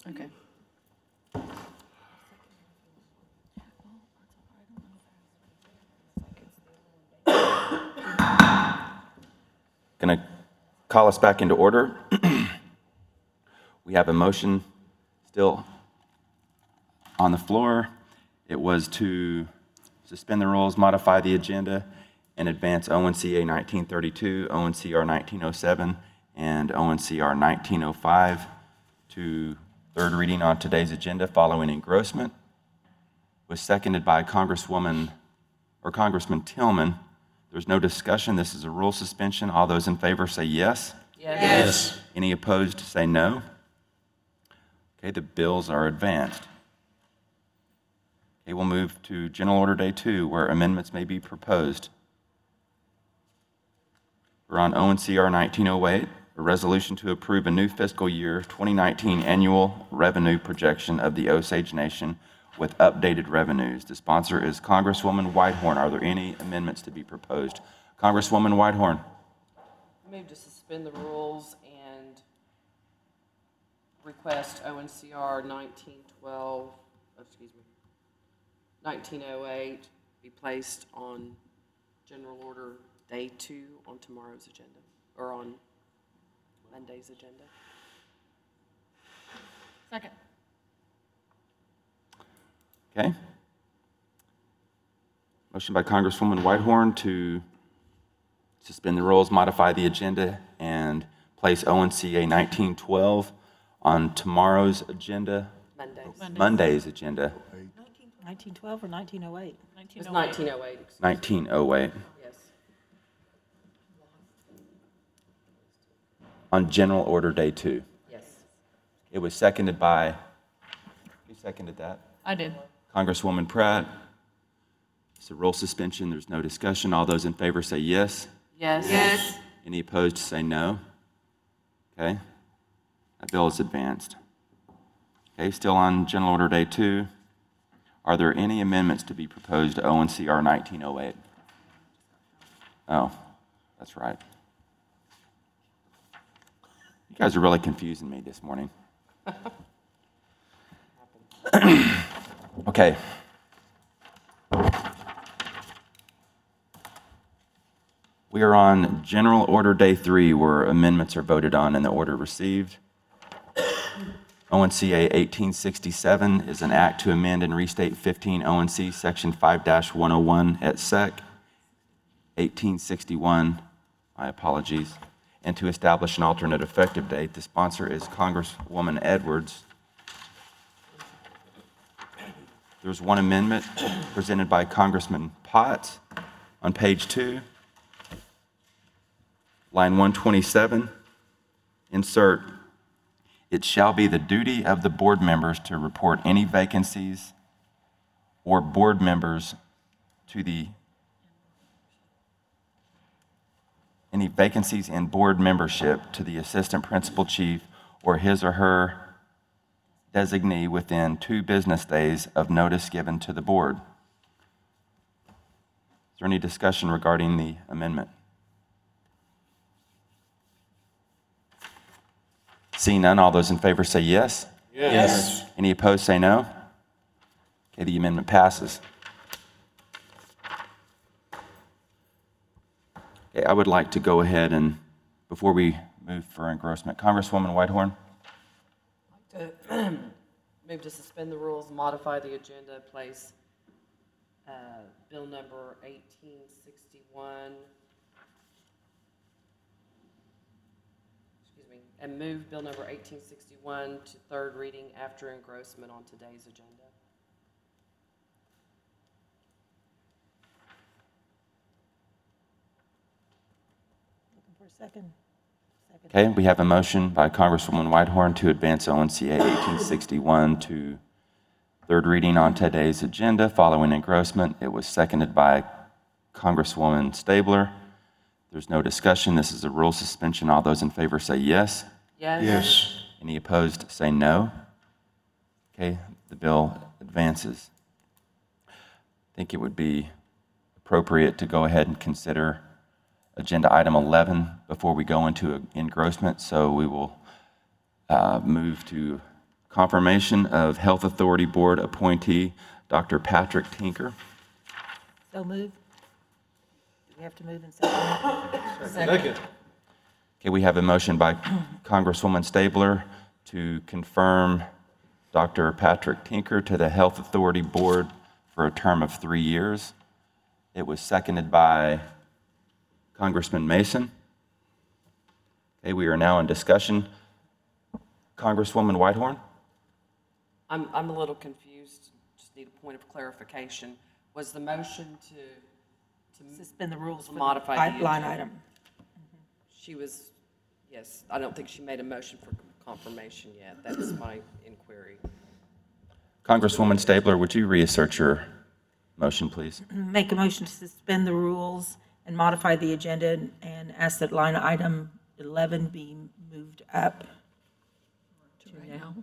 Okay. Going to call us back into order. We have a motion still on the floor. It was to suspend the rules, modify the agenda, and advance ONCA 1932, ONCR 1907, and ONCR 1905 to third reading on today's agenda following engrossment. Was seconded by Congressman Tillman. There's no discussion. This is a rule suspension. All those in favor say yes. Yes. Any opposed say no. Okay, the bills are advanced. Okay, we'll move to General Order Day 2, where amendments may be proposed. We're on ONCR 1908, a resolution to approve a new fiscal year 2019 annual revenue projection of the Osage Nation with updated revenues. The sponsor is Congresswoman Whitehorn. Are there any amendments to be proposed? Congresswoman Whitehorn. Move to suspend the rules and request ONCR 1908 be placed on General Order Day 2 on tomorrow's agenda, or on Monday's agenda. Second. Okay. Motion by Congresswoman Whitehorn to suspend the rules, modify the agenda, and place ONCA 1912 on tomorrow's agenda, Monday's agenda, 1912 or 1908? It's 1908. 1908, Yes. on General Order Day 2. Yes. It was seconded by, who seconded that? I did. Congresswoman Pratt. It's a rule suspension. There's no discussion. All those in favor say yes. Yes. Yes. Any opposed say no. Okay. That bill is advanced. Okay, still on General Order Day 2. Are there any amendments to be proposed to ONCR 1908? Oh, that's right. You guys are really confusing me this morning. Okay. We are on General Order Day 3, where amendments are voted on in the order received. ONCA 1867 is an act to amend and restate 15 ONC Section 5-101 et sec. 1861, my apologies, and to establish an alternate effective date. The sponsor is Congresswoman Edwards. There's one amendment presented by Congressman Potts on page 2. Line 127, insert, "It shall be the duty of the board members to report any vacancies or board members to any vacancies in board membership to the assistant principal chief or his or her designee within 2 business days of notice given to the board." Is there any discussion regarding the amendment? Seeing none, all those in favor say yes. Yes. Any opposed say no. Okay, the amendment passes. Okay, I would like to go ahead and, before we move for engrossment, Congresswoman Whitehorn. Move to suspend the rules, modify the agenda, place bill number 1861. And move bill number 1861 to third reading after engrossment on today's agenda. Looking for a second. Okay, we have a motion by Congresswoman Whitehorn to advance ONCA 1861 to third reading on today's agenda following engrossment. It was seconded by Congresswoman Stabler. There's no discussion. This is a rule suspension. All those in favor say yes. Yes. Any opposed say no. Okay, the bill advances. I think it would be appropriate to go ahead and consider agenda item 11 before we go into engrossment, so we will move to confirmation of Health Authority Board appointee, Dr. Patrick Tinker. So move. Do we have to move and second? Second. Okay, we have a motion by Congresswoman Stabler to confirm Dr. Patrick Tinker to the Health Authority Board for a term of 3 years. It was seconded by Congressman Mason. Okay, we are now in discussion. Congresswoman Whitehorn? I'm a little confused, just need a point of clarification. Was the motion to Suspend the rules for the Modify the pipeline agenda. item. She was, yes, I don't think she made a motion for confirmation yet. That's my inquiry. Congresswoman Stabler, would you reassert your motion, please? Make a motion to suspend the rules and modify the agenda and ask that line item 11 be moved up to now.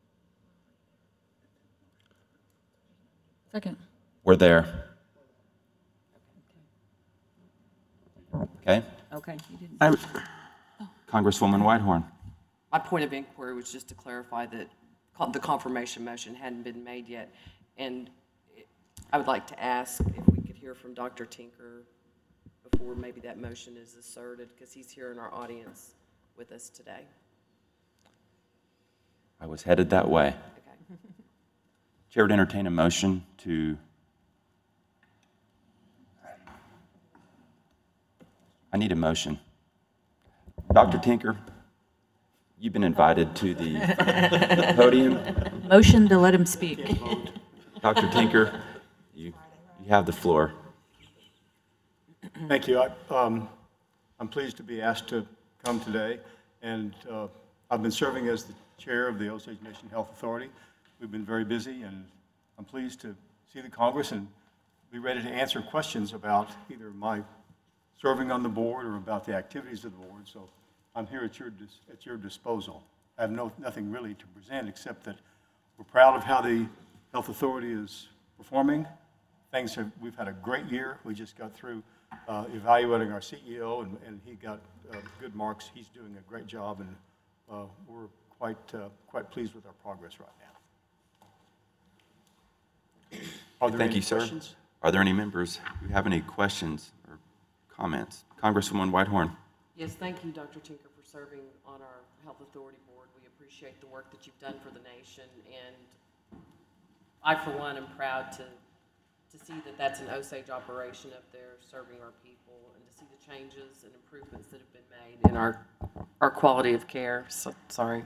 Second. We're there. Okay? Okay, you didn't. Congresswoman Whitehorn? My point of inquiry was just to clarify that the confirmation motion hadn't been made yet. And I would like to ask if we could hear from Dr. Tinker before maybe that motion is asserted, because he's here in our audience with us today. I was headed that way. Okay. Chair would entertain a motion to... I need a motion. Dr. Tinker, you've been invited to the podium. Motion to let him speak. Dr. Tinker, you have the floor. Thank you. I'm pleased to be asked to come today, and I've been serving as the chair of the Osage Nation Health Authority. We've been very busy, and I'm pleased to see the Congress and be ready to answer questions about either my serving on the board or about the activities of the board. So I'm here at your disposal. I have nothing really to present except that we're proud of how the Health Authority is performing. We've had a great year. We just got through evaluating our CEO, and he got good marks. He's doing a great job, and we're quite pleased with our progress right now. Are there Thank any you, sir. questions? Are there any members who have any questions or comments? Congresswoman Whitehorn? Yes, thank you, Dr. Tinker, for serving on our Health Authority Board. We appreciate the work that you've done for the nation, and I, for one, am proud to see that that's an Osage operation up there serving our people, and to see the changes and improvements that have been made in our quality of care. So, sorry.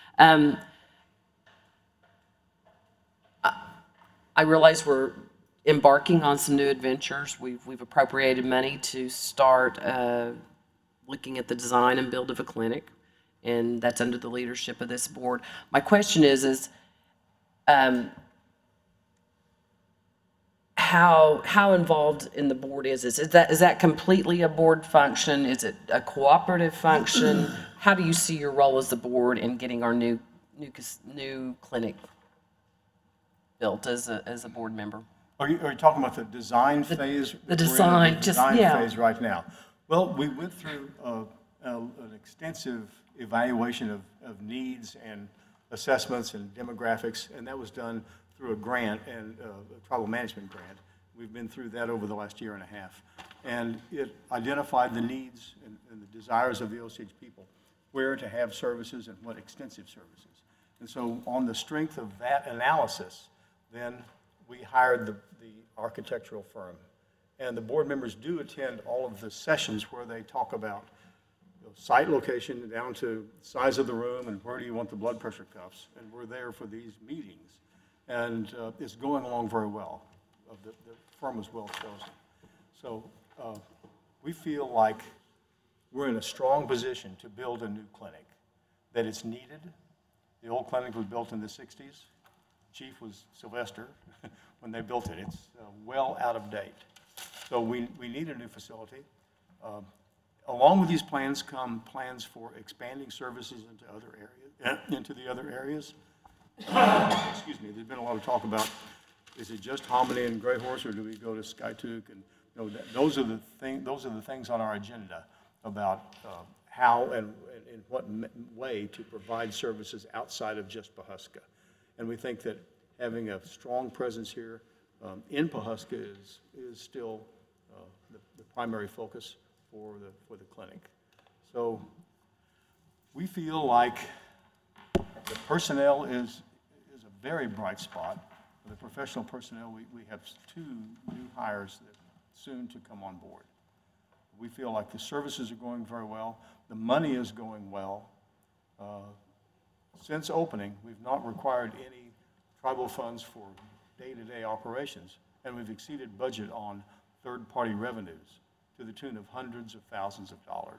I realize we're embarking on some new adventures. We've appropriated money to start looking at the design and build of a clinic, and that's under the leadership of this board. My question is how involved in the board is this? Is that completely a board function? Is it a cooperative function? How do you see your role as the board in getting our new clinic built as a board member? Are you talking about the design phase? the We're in design, the just- design yeah. phase right now. Well, we went through an extensive evaluation of needs and assessments and demographics, and that was done through a grant, and a tribal management grant. We've been through that over the last year and a half. And it identified the needs and the desires of the Osage people, where to have services and what extensive services. And so on the strength of that analysis, then we hired the architectural firm. And the board members do attend all of the sessions where they talk about site location down to size of the room and where do you want the blood pressure cuffs. And we're there for these meetings. And it's going along very well. The firm was well chosen. So we feel like we're in a strong position to build a new clinic, that it's needed. The old clinic was built in the 60s. Chief was Sylvester when they built it. It's well out of date. So we need a new facility. Along with these plans come plans for expanding services into the other areas. Excuse me. There's been a lot of talk about, is it just Hominy and Gray Horse, or do we go to Skytook? And those are the things on our agenda about how and in what way to provide services outside of just Pawhuska. And we think that having a strong presence here in Pawhuska is still the primary focus for the clinic. So we feel like the personnel is a very bright spot. The professional personnel, we have 2 new hires that soon to come on board. We feel like the services are going very well. The money is going well. Since opening, we've not required any tribal funds for day-to-day operations, and we've exceeded budget on third-party revenues to the tune of hundreds of thousands of dollars.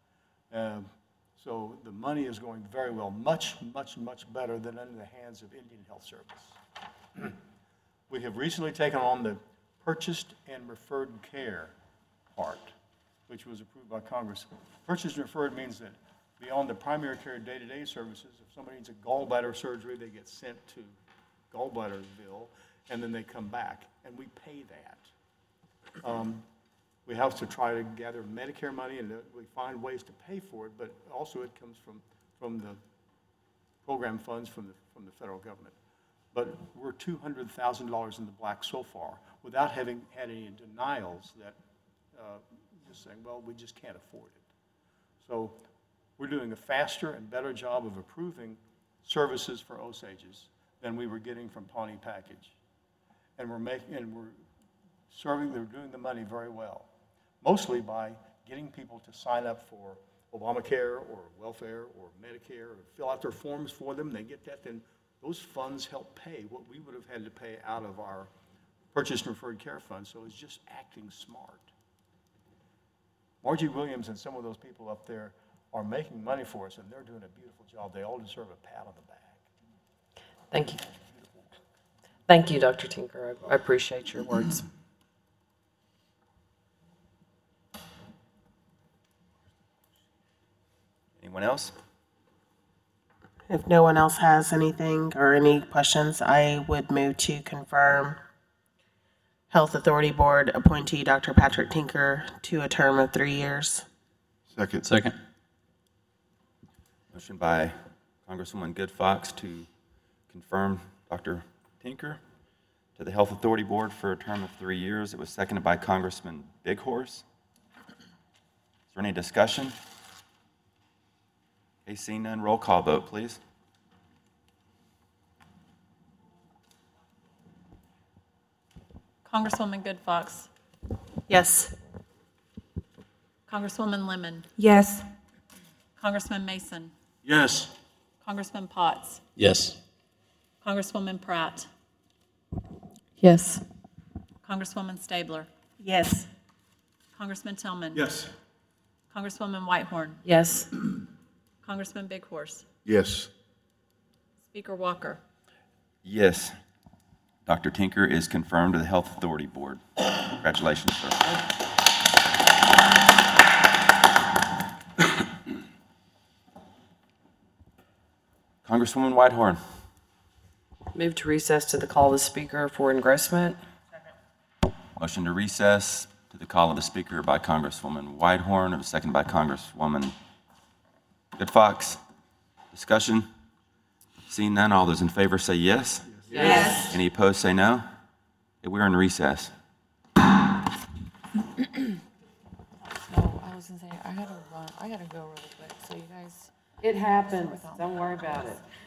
So the money is going very well, much, much, much better than in the hands of Indian Health Service. We have recently taken on the purchased and referred care part, which was approved by Congress. Purchased and referred means that beyond the primary care day-to-day services, if somebody needs a gallbladder surgery, they get sent to Gallbladderville, and then they come back, and we pay that. We have to try to gather Medicare money, and we find ways to pay for it, but also it comes from the program funds from the federal government. But we're $200,000 in the black so far, without having had any denials that just saying, well, we just can't afford it. So we're doing a faster and better job of approving services for Osages than we were getting from Pawnee Package. And we're doing the money very well, mostly by getting people to sign up for Obamacare or welfare or Medicare, or fill out their forms for them. They get that, then those funds help pay what we would have had to pay out of our purchased and referred care fund. So it's just acting smart. Margie Williams and some of those people up there are making money for us, and they're doing a beautiful job. They all deserve a pat on the back. Thank you. Thank you, Dr. Tinker. I appreciate your words. Anyone else? If no one else has anything or any questions, I would move to confirm Health Authority Board appointee Dr. Patrick Tinker to a term of 3 years. Second. Motion by Congresswoman Good Fox to confirm Dr. Tinker to the Health Authority Board for a term of 3 years. It was seconded by Congressman Bighorse. Is there any discussion? Okay, seeing none, roll call vote, please. Congresswoman Good Fox. Yes. Congresswoman Lemon. Yes. Congressman Mason. Yes. Congressman Potts. Yes. Congresswoman Pratt. Yes. Congresswoman Stabler. Yes. Congressman Tillman. Yes. Congresswoman Whitehorn. Yes. Congressman Bighorse. Yes. Speaker Walker. Yes. Dr. Tinker is confirmed to the Health Authority Board. Congratulations, sir. Congresswoman Whitehorn. Move to recess to the call of the speaker for engrossment. Motion to recess to the call of the speaker by Congresswoman Whitehorn. It was seconded by Congresswoman Good Fox. Discussion? Seeing none, all those in favor say yes. Yes. Any opposed say no. Okay, we're in recess. So I was gonna say, I gotta go really quick, so you guys. It happens. Don't worry about it.